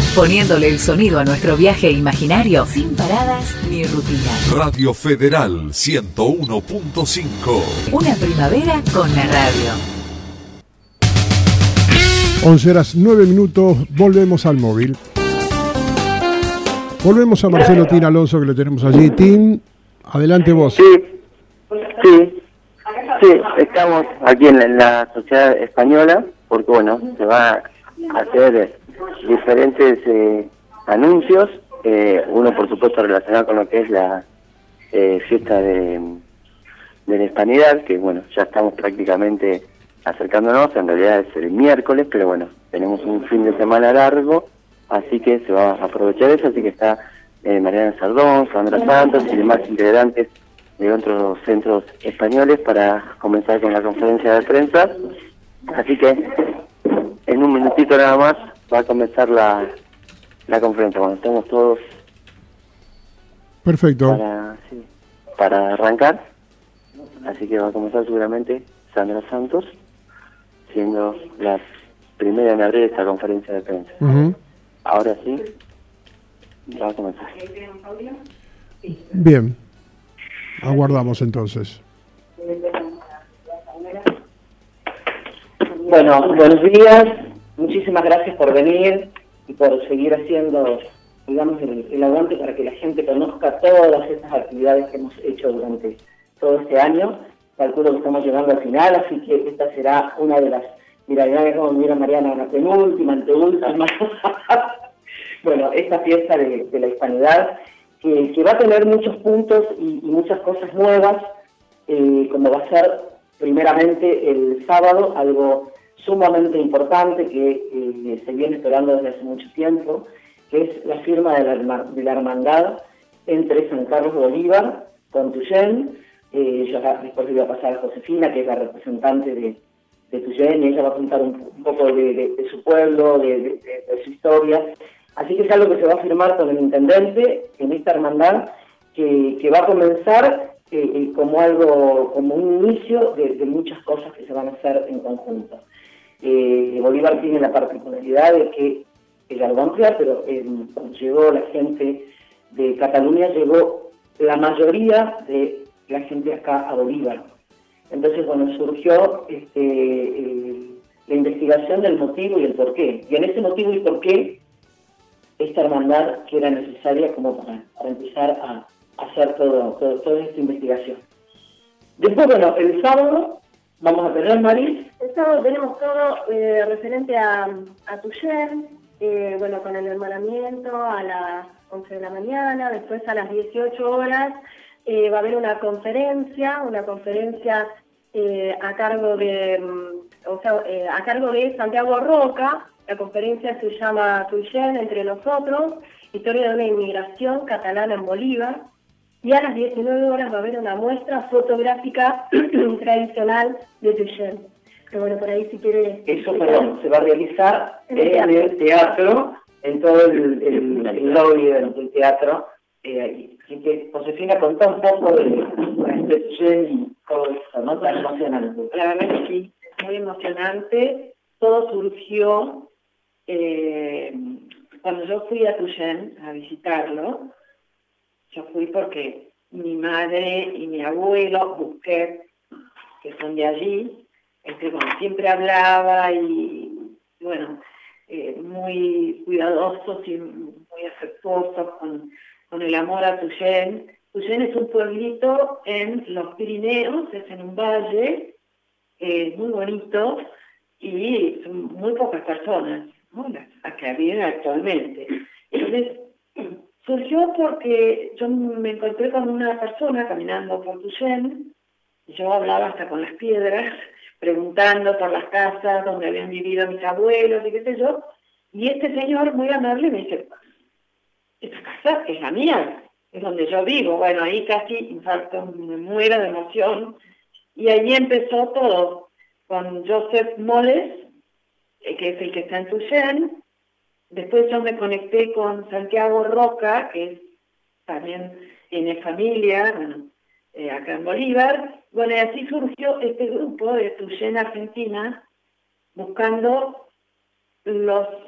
poniéndole el sonido a nuestro viaje imaginario sin paradas ni rutina. Radio Federal 101.5. Una primavera con la radio. 11:09, volvemos al móvil. Volvemos a Marcelo Tin Alonso, que lo tenemos allí. Tin, adelante vos. Sí, estamos aquí en la sociedad española, porque bueno, se va a hacer diferentes anuncios, uno por supuesto relacionado con lo que es la fiesta de la Hispanidad, que bueno, ya estamos prácticamente acercándonos, en realidad es el miércoles, pero bueno, tenemos un fin de semana largo, así que se va a aprovechar eso, así que está Mariana Sardón, Sandra Santos y demás integrantes de otros centros españoles para comenzar con la conferencia de prensa, así que en un minutito nada más va a comenzar la conferencia, bueno, estamos todos perfecto para arrancar, así que va a comenzar seguramente Sandra Santos, siendo la primera en abrir esta conferencia de prensa. Uh-huh. Ahora sí, va a comenzar. Bien, aguardamos entonces. Bueno, buenos días, muchísimas gracias por venir y por seguir haciendo, digamos, el aguante para que la gente conozca todas estas actividades que hemos hecho durante todo este año. Calculo que estamos llegando al final, así que esta será una de las, mira cómo mira Mariana, una penúltima, anteúltima. Bueno, esta fiesta de la Hispanidad, que va a tener muchos puntos y muchas cosas nuevas, como va a ser primeramente el sábado, algo sumamente importante que se viene esperando desde hace mucho tiempo, que es la firma de la hermandad entre San Carlos de Bolívar con Tuyén. Yo después le voy a pasar a Josefina, que es la representante de Tuyén, y ella va a contar un poco de su pueblo, de su historia. Así que es algo que se va a firmar con el intendente en esta hermandad, que va a comenzar como un inicio de muchas cosas que se van a hacer en conjunto. Bolívar tiene la particularidad de que es algo amplia, pero cuando llegó la gente de Cataluña, llegó la mayoría de la gente acá a Bolívar. Entonces, bueno, surgió la investigación del motivo y el porqué. Y en ese motivo y porqué, esta hermandad que era necesaria como para empezar a hacer toda esta investigación. Después, bueno, el sábado vamos a tener, Maris. El sábado tenemos todo referente a Tuyén, bueno, con el hermanamiento a las 11 de la mañana, después a las 18 horas va a haber una conferencia a cargo de Santiago Roca. La conferencia se llama Tuyén entre nosotros, historia de una inmigración catalana en Bolívar. Y a las 19 horas va a haber una muestra fotográfica tradicional de Tuyén. Pero bueno, por ahí si quiere... Eso, se va a realizar en el teatro, en todo el lobby del teatro. Así que, Josefina, contá un poco de Tuyén y todo esto, ¿no? Tan emocionante. Claramente sí, es muy emocionante. Todo surgió cuando yo fui a Tuyén a visitarlo. Yo fui porque mi madre y mi abuelo, Busquet, que son de allí, bueno, siempre hablaba y, bueno, muy cuidadosos y muy afectuosos con el amor a Tuyén. Tuyén es un pueblito en los Pirineos, es en un valle muy bonito y son muy pocas personas, ¿no? Las que viven actualmente. Entonces, surgió porque yo me encontré con una persona caminando por Tuyén, y yo hablaba hasta con las piedras, preguntando por las casas donde habían vivido mis abuelos y qué sé yo, y este señor muy amable me dice, esta casa es la mía, es donde yo vivo. Bueno, ahí casi infarto, me muero de emoción, y ahí empezó todo, con Joseph Moles, que es el que está en Tuyén. Después yo me conecté con Santiago Roca, que también tiene familia, bueno, acá en Bolívar. Bueno, y así surgió este grupo de Tuyén Argentina, buscando los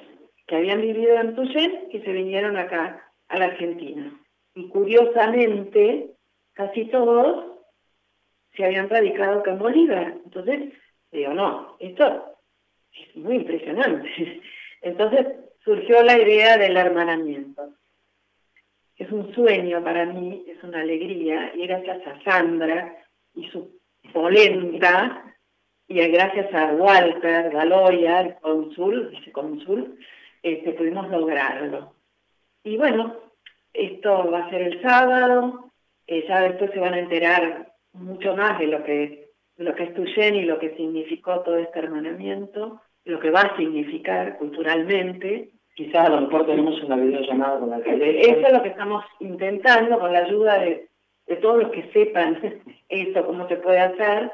que habían vivido en Tuyén y se vinieron acá a la Argentina. Y curiosamente, casi todos se habían radicado acá en Bolívar. Entonces, digo, no, esto es muy impresionante. Entonces surgió la idea del hermanamiento. Es un sueño para mí, es una alegría, y gracias a Sandra y su polenta, y gracias a Walter Galoya, el vicecónsul, pudimos lograrlo. Y bueno, esto va a ser el sábado, ya después se van a enterar mucho más de lo que es Tuyén y lo que significó todo este hermanamiento, lo que va a significar culturalmente. Quizás a lo mejor tenemos una videollamada con la alcaldesa. Eso es lo que estamos intentando, con la ayuda de todos los que sepan eso, cómo se puede hacer.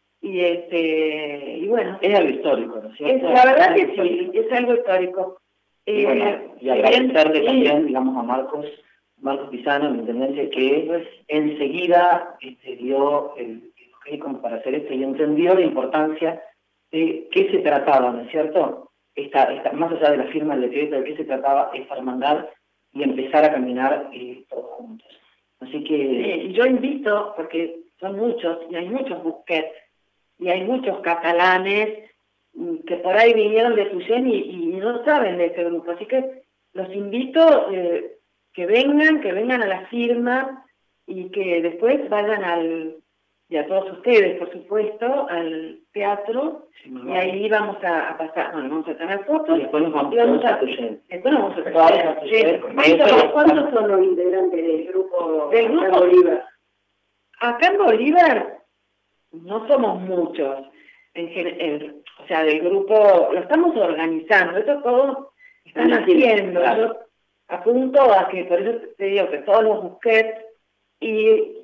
Y bueno. Es algo histórico, ¿no es cierto? La verdad que sí, es algo histórico. Y agradecerle también, digamos, a Marcos Pisano, en la intendencia, que enseguida dio el ok como para hacer esto y entendió la importancia de qué se trataba, ¿no es cierto? Más allá de la firma del decreto, de qué se trataba esta hermandad y empezar a caminar todos juntos. Así que... Sí, y yo invito, porque son muchos, y hay muchos Busquets, y hay muchos catalanes que por ahí vinieron de Tuyén y no saben de ese grupo. Así que los invito que vengan a la firma y que después vayan y a todos ustedes, por supuesto, al teatro, y ahí vamos a pasar, vamos a tener fotos. Y después nos vamos a Tuyén. Después nos vamos a Tuyén. ¿Cuántos son los integrantes del grupo acá en Bolívar? Acá en Bolívar no somos muchos, o sea, del grupo, lo estamos organizando, esto todo están haciendo. Claro. Yo apunto a que, por eso te digo que todos los Busquets y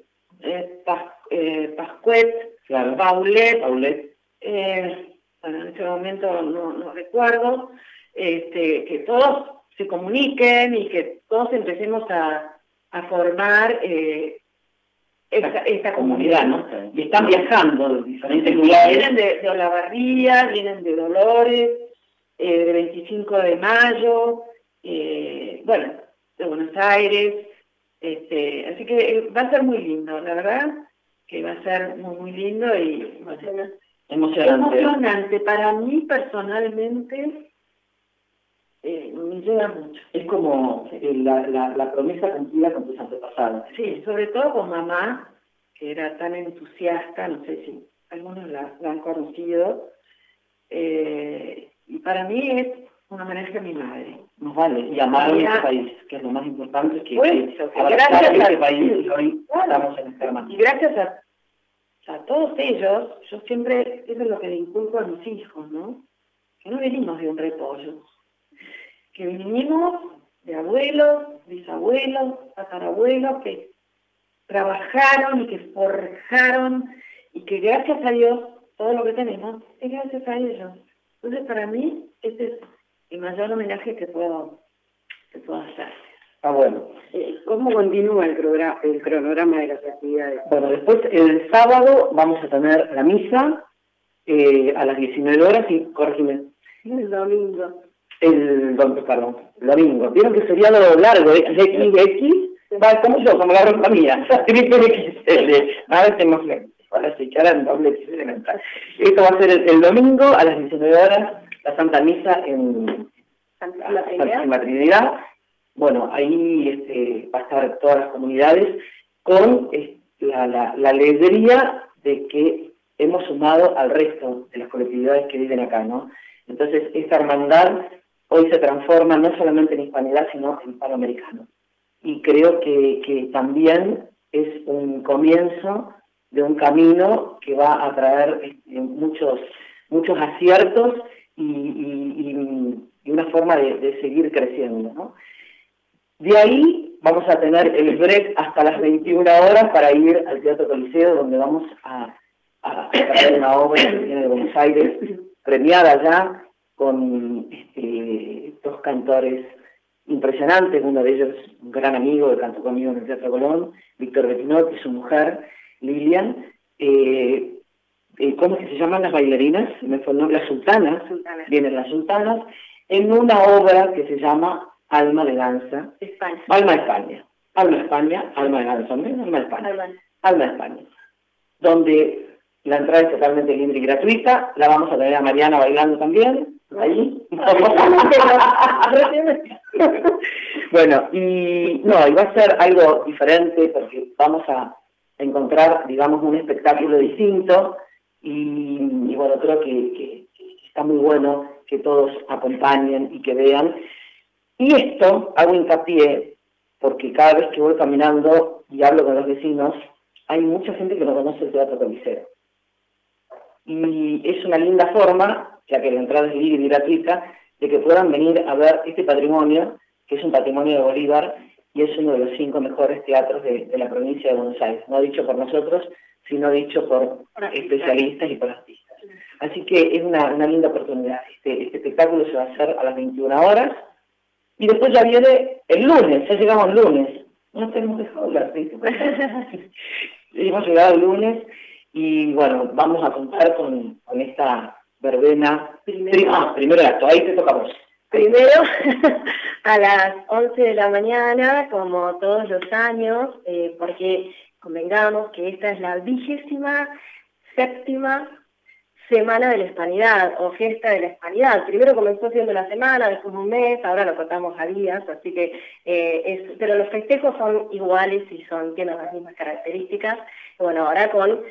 Pascuet, claro. Paulet, bueno, en este momento no recuerdo, que todos se comuniquen y que todos empecemos a formar esta comunidad, ¿no? Y están viajando de diferentes lugares. Vienen de Olavarría, vienen de Dolores, de 25 de mayo, bueno, de Buenos Aires, así que va a ser muy lindo, la verdad, que va a ser muy, muy lindo y emocionante. Para mí, personalmente, me llega mucho. Es como la promesa cumplida con tus antepasados. Sí, sobre todo con mamá, que era tan entusiasta, no sé si algunos la han conocido, y para mí es un homenaje a mi madre. Nos vale, y amar a este país, que es lo más importante, que gracias a este país y hoy estamos en este hermano. Y gracias a todos ellos, yo siempre, eso es lo que le inculco a mis hijos, ¿no? Que no venimos de un repollo, que vinimos de abuelos, bisabuelos, tatarabuelos, que trabajaron y que forjaron, y que gracias a Dios, todo lo que tenemos es gracias a ellos. Entonces, para mí, este es el mayor homenaje que puedo hacer. Ah, bueno. ¿Cómo continúa el cronograma de las actividades? Bueno, después el sábado vamos a tener la misa a las 19 horas y, corrígeme. El domingo. El domingo. Vieron que sería lo largo, XX, va como yo, como la ropa mía, triple XL. Ahora tenemos ahora sí, que ahora en doble XL. Esto va a ser el domingo a las 19 horas, la Santa Misa en Santísima Trinidad. Bueno, ahí va a estar todas las comunidades con la alegría de que hemos sumado al resto de las colectividades que viven acá, ¿no? Entonces, esta hermandad hoy se transforma no solamente en hispanidad, sino en panamericano. Y creo que también es un comienzo de un camino que va a traer muchos aciertos y una forma de seguir creciendo, ¿no? De ahí vamos a tener el break hasta las 21 horas para ir al Teatro Coliseo, donde vamos a ver una obra que viene de Buenos Aires, premiada ya, con dos cantores impresionantes, uno de ellos un gran amigo que cantó conmigo en el Teatro Colón, Víctor Bettinot, y su mujer, Lilian. ¿Cómo es que se llaman las bailarinas? Me fue el nombre, las sultanas. Vienen las sultanas, en una obra que se llama Alma de Danza. España. Alma España. Alma España, Alma de Danza, ¿no? Alma España. Alma España. Donde la entrada es totalmente libre y gratuita. La vamos a tener a Mariana bailando también. Ahí. Bueno, y va a ser algo diferente porque vamos a encontrar, digamos, un espectáculo distinto y bueno, creo que está muy bueno que todos acompañen y que vean. Y esto hago hincapié porque cada vez que voy caminando y hablo con los vecinos, hay mucha gente que no conoce el Teatro Coliseo. Y es una linda forma, ya que la entrada es libre y gratuita, de que puedan venir a ver este patrimonio, que es un patrimonio de Bolívar, y es uno de los 5 mejores teatros de la provincia de Buenos Aires. No dicho por nosotros, sino dicho por especialistas y por artistas. Así que es una linda oportunidad. Este espectáculo se va a hacer a las 21 horas, y después ya viene el lunes, ya llegamos el lunes. No tenemos dejado hablar, ¿sí? Hemos llegado el lunes, y bueno, vamos a contar con esta verbena. Primero acto, ahí te toca a vos. Primero, a las 11 de la mañana, como todos los años, porque convengamos que esta es la 27ª Semana de la Hispanidad, o Fiesta de la Hispanidad. Primero comenzó siendo una semana, después un mes, ahora lo contamos a días, así que pero los festejos son iguales y tienen las mismas características. Bueno, ahora con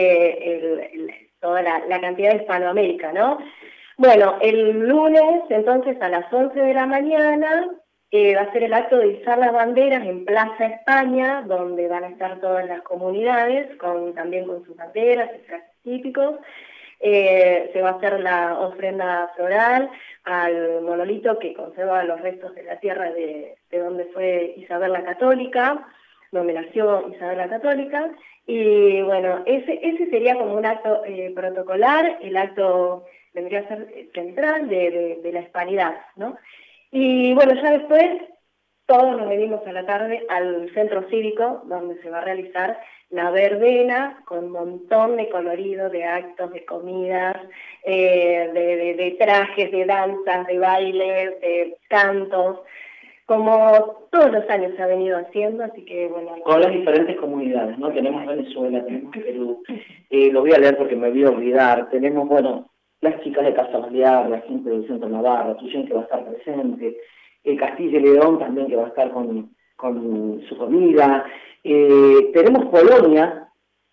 toda la cantidad de Hispanoamérica, ¿no? Bueno, el lunes, entonces, a las 11 de la mañana, va a ser el acto de izar las banderas en Plaza España, donde van a estar todas las comunidades, también con sus banderas y trajes típicos. Se va a hacer la ofrenda floral al monolito que conserva los restos de la tierra de donde fue Isabel la Católica, donde nació Isabel la Católica. Y bueno, ese sería como un acto protocolar, el acto vendría a ser central de la hispanidad, ¿no? Y bueno, ya después todos nos venimos a la tarde al centro cívico, donde se va a realizar la verbena con un montón de colorido, de actos, de comidas, de trajes, de danzas, de bailes, de cantos, como todos los años se ha venido haciendo, así que bueno. Con las diferentes comunidades, ¿no? Tenemos Venezuela, tenemos Perú, lo voy a leer porque me voy a olvidar, tenemos, bueno, las chicas de Casa Balear, la gente del Centro Navarra, Tucson que va a estar presente, Castilla y León también que va a estar con su comida, tenemos Polonia,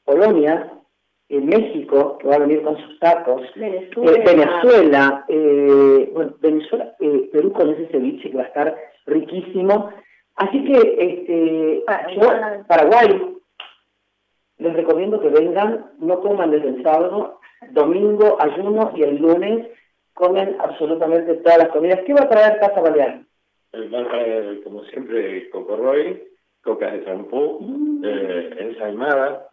México, que va a venir con sus tacos, Venezuela, Perú con ese ceviche que va a estar riquísimo, así que Paraguay, les recomiendo que vengan, no coman desde el sábado, domingo ayuno y el lunes comen absolutamente todas las comidas. ¿Qué va a traer Casa Balear? Va a traer, como siempre, cocorroy, cocas de champú, ensaimada,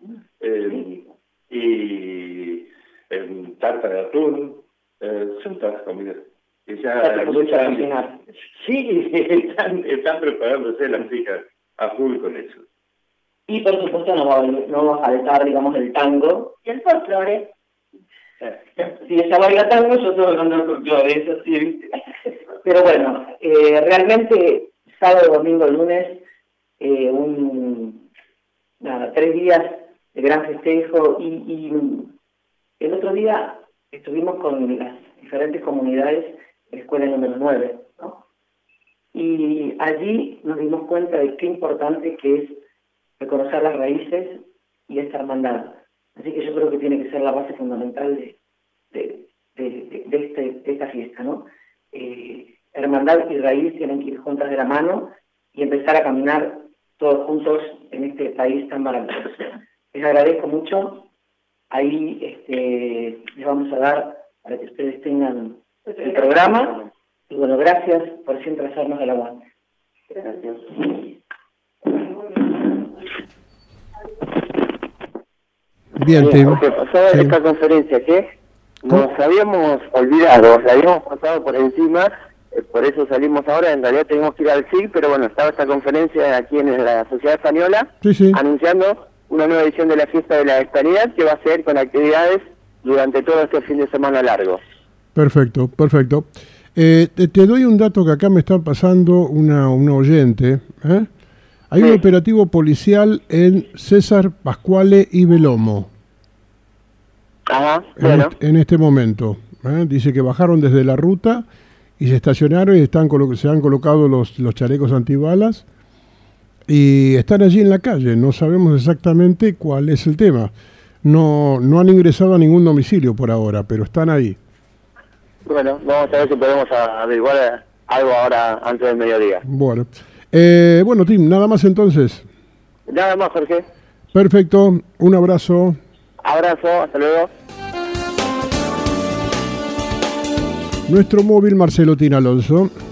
y tarta de atún, son todas las comidas. Y ya cocinar. Sí, están preparándose las chicas a full con eso. Y por supuesto no va a faltar, digamos, el tango. Y el folclore. Si ella baila tango, yo estoy hablando del folclore, eso sí, ¿viste? Pero bueno, realmente, sábado, domingo, lunes, 3 días de gran festejo, y el otro día estuvimos con las diferentes comunidades de la escuela número 9, ¿no? Y allí nos dimos cuenta de qué importante que es reconocer las raíces y esta hermandad. Así que yo creo que tiene que ser la base fundamental de esta fiesta, ¿no? Hermandad y raíz tienen que ir juntas de la mano y empezar a caminar todos juntos en este país tan maravilloso. Les agradezco mucho. Ahí les vamos a dar para que ustedes tengan el programa. Y bueno, gracias por siempre hacernos el aguante. Gracias. Bien, Tim. Lo que pasó en esta conferencia, que nos habíamos olvidado, la habíamos pasado por encima, por eso salimos ahora, en realidad tenemos que ir al SIG, pero bueno, estaba esta conferencia aquí en la Sociedad Española, anunciando una nueva edición de la Fiesta de la Hispanidad, que va a ser con actividades durante todo este fin de semana largo. Perfecto, perfecto. Te doy un dato que acá me está pasando una oyente. Hay un operativo policial en César Pascuale y Belomo. Ajá, bueno. En este momento. Dice que bajaron desde la ruta y se estacionaron y se han colocado los chalecos antibalas y están allí en la calle. No sabemos exactamente cuál es el tema. No han ingresado a ningún domicilio por ahora, pero están ahí. Bueno, vamos a ver si podemos averiguar algo ahora antes del mediodía. Bueno, Tim, nada más entonces. Nada más, Jorge. Perfecto, un abrazo. Abrazo, hasta luego. Nuestro móvil, Marcelo Tin Alonso.